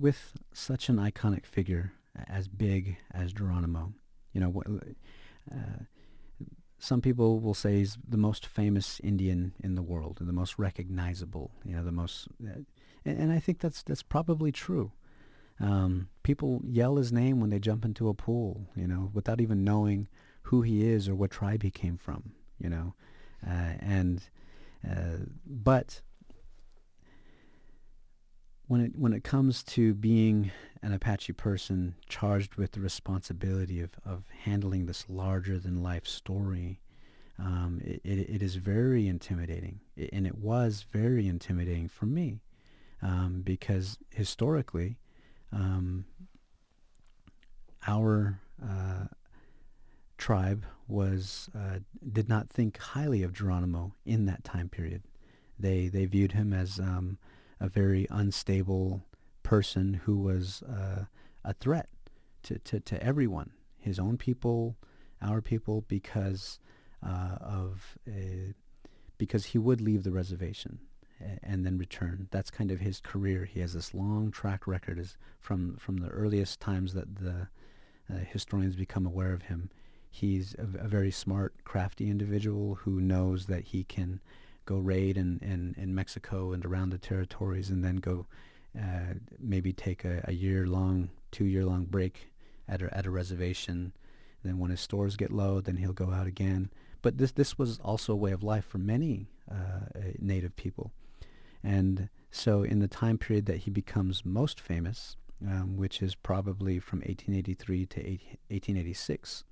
with such an iconic figure as big as Geronimo, you know, uh, some people will say he's the most famous Indian in the world, and the most recognizable. You know, the most, and I think that's probably true. People yell his name when they jump into a pool, you know, without even knowing who he is or what tribe he came from, you know, and but when it comes to being an Apache person charged with the responsibility of handling this larger than life story, it is very intimidating, and it was very intimidating for me, because historically, um, our tribe was did not think highly of Geronimo in that time period. They viewed him as a very unstable person who was a threat to everyone, his own people, our people, because he would leave the reservation and then return. That's kind of his career. He has this long track record as from the earliest times that the historians become aware of him. He's a very smart, crafty individual who knows that he can go raid in Mexico and around the territories, and then go maybe take a year-long, 2-year-long break at a reservation. Then when his stores get low, then he'll go out again. But this was also a way of life for many native people. And so in the time period that he becomes most famous, which is probably from 1883 to 1886,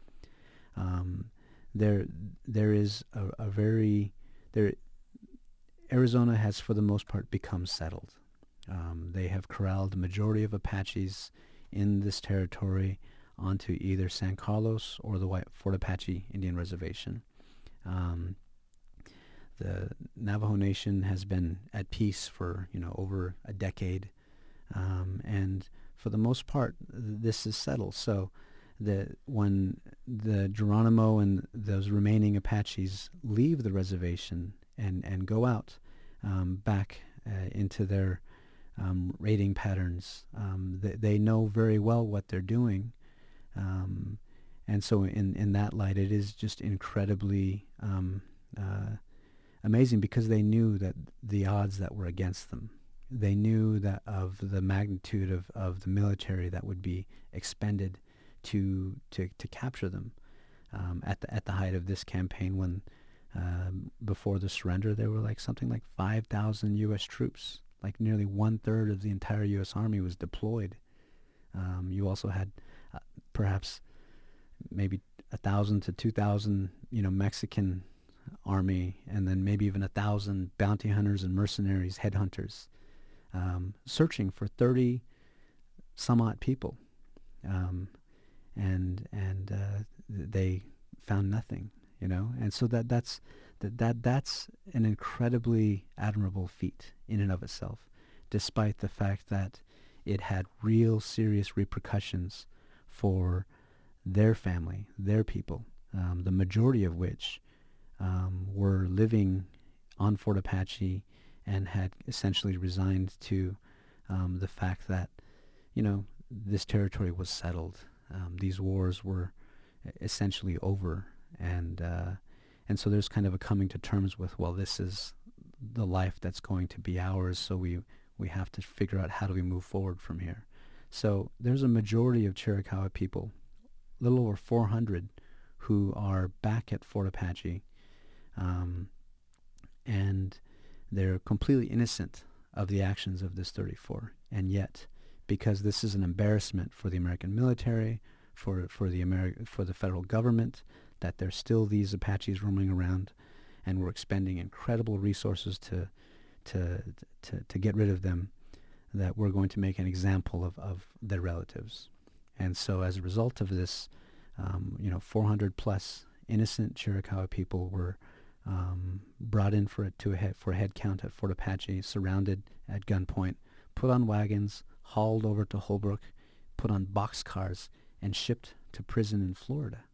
there is a very there. Arizona has, for the most part, become settled. They have corralled the majority of Apaches in this territory onto either San Carlos or the White Fort Apache Indian Reservation. The Navajo Nation has been at peace for over a decade, and for the most part, this is settled. So when the Geronimo and those remaining Apaches leave the reservation and go out back into their raiding patterns, they know very well what they're doing, and so in that light, it is just incredibly amazing, because they knew that the odds that were against them. They knew that of the magnitude of the military that would be expended to capture them. At the height of this campaign, when before the surrender, there were something like 5,000 U.S. troops. Like nearly 1/3 of the entire U.S. Army was deployed. You also had perhaps maybe 1,000 to 2,000, Mexican army, and then maybe even 1,000 bounty hunters and mercenaries, headhunters, searching for 30 some odd people, and they found nothing, and so that's an incredibly admirable feat in and of itself, despite the fact that it had real serious repercussions for their family, their people, the majority of which were living on Fort Apache and had essentially resigned to the fact that, this territory was settled. These wars were essentially over, and so there's kind of a coming to terms with, well, this is the life that's going to be ours, so we have to figure out how do we move forward from here. So there's a majority of Chiricahua people, a little over 400, who are back at Fort Apache, and they're completely innocent of the actions of this 34. And yet, because this is an embarrassment for the American military, for the federal government, that there's still these Apaches roaming around, and we're expending incredible resources to get rid of them, that we're going to make an example of their relatives. And so as a result of this, 400 plus innocent Chiricahua people were brought in for a head count at Fort Apache, surrounded at gunpoint, put on wagons, hauled over to Holbrook, put on boxcars, and shipped to prison in Florida.